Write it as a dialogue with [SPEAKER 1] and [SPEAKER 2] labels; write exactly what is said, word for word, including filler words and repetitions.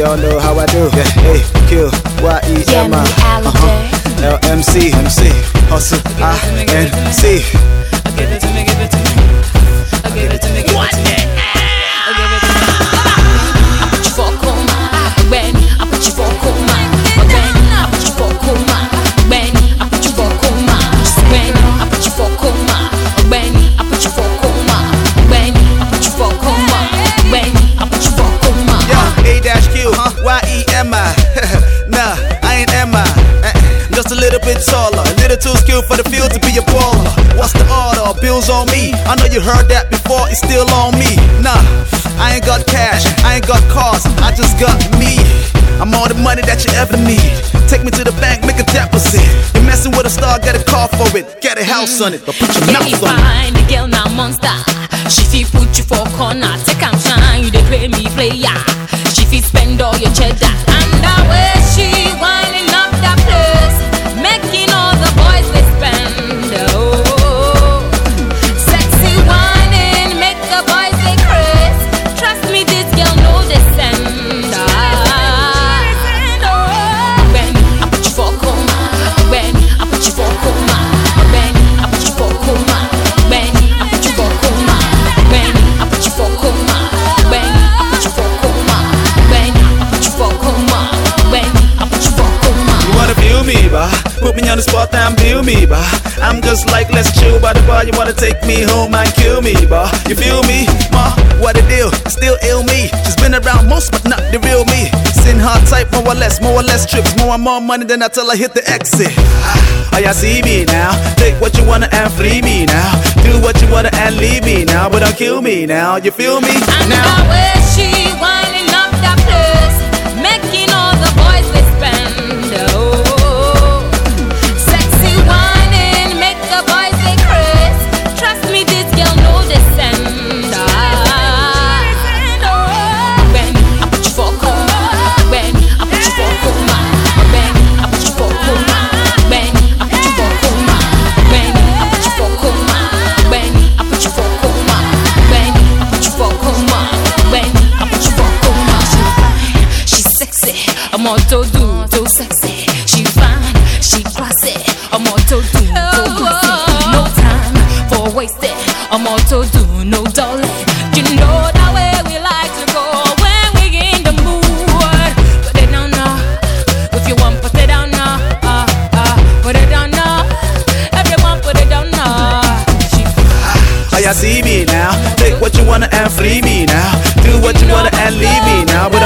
[SPEAKER 1] y'all know how I do. Yeah, hey, Q, Y E M I, uh-huh, L M C, M C, hustle, I N C.
[SPEAKER 2] Give it to me, give it to me. Give it to me, give it to me. What the hell? Give it to me. I put you for coma, when I put you for coma, when I put you for coma, when I put you for coma, when I put you for coma, when I put you for coma, when I put you for coma, when I put you for coma.
[SPEAKER 1] Yo, A dash Q, huh? Y E M I. Nah, I ain't M I. Just a little bit taller, a little too skilled for the field to be a baller. What's the order? Bills on me. I know you heard that before, it's still on me. Nah, I ain't got cash, I ain't got cars, I just got me. I'm all the money that you ever need. Take me to the bank, make a deposit. You're messing with a star, get a car for it. Get a house on it, but put your mouth on it.
[SPEAKER 2] Find the girl now monster. She fit put you for corner. Take am shine, you dey play me player. She fit spend all your cheddar. And the way she winding up that place, making all the boys they spend. Oh, sexy whining, make the boys they craze. Trust me, this girl knows they send. Ah, when I put you for coma, when I put you for coma, when I put you for coma, when I put you for coma, when I put you for coma, when I put you for coma, when I put you for coma, when I put you for coma.
[SPEAKER 1] You wanna feel me, bah? Put me on the spot and feel me, bah? I'm just like, let's chill by the bar. You wanna take me home and kill me, bah? You feel me, ma? What a deal, still ill me. She's been around most, but not the real me. Sin hard type, more or less, more or less trips, more and more money than I tell her hit the exit. Oh, you see me now? Take what you wanna and free me now. Do what you wanna and leave me now, but don't kill me now. You feel me?
[SPEAKER 2] And
[SPEAKER 1] now.
[SPEAKER 2] the way she winding up that place, making all the boys they spend. Oh, sexy whining, make the boys they craze. Trust me, this girl knows they send. Ah, when I put you for coma, when I put you for coma, when I put you for coma, when I put you for coma, when I put you for coma, when I put you for coma, when I put you for coma, when I put you for coma. She fine, she's sexy, I'm all to do, too sexy. She fine, she classy, I'm all to do, too classy. No time for wasting, I'm all to do, no darling. You know the way we like to go when we in the mood. Put it down now, if you want, put it down now. Uh, uh, put it down now, if you want, put it down now. She
[SPEAKER 1] Oh, you see me now? Take what you wanna and free me now. Do what you wanna and leave me now, but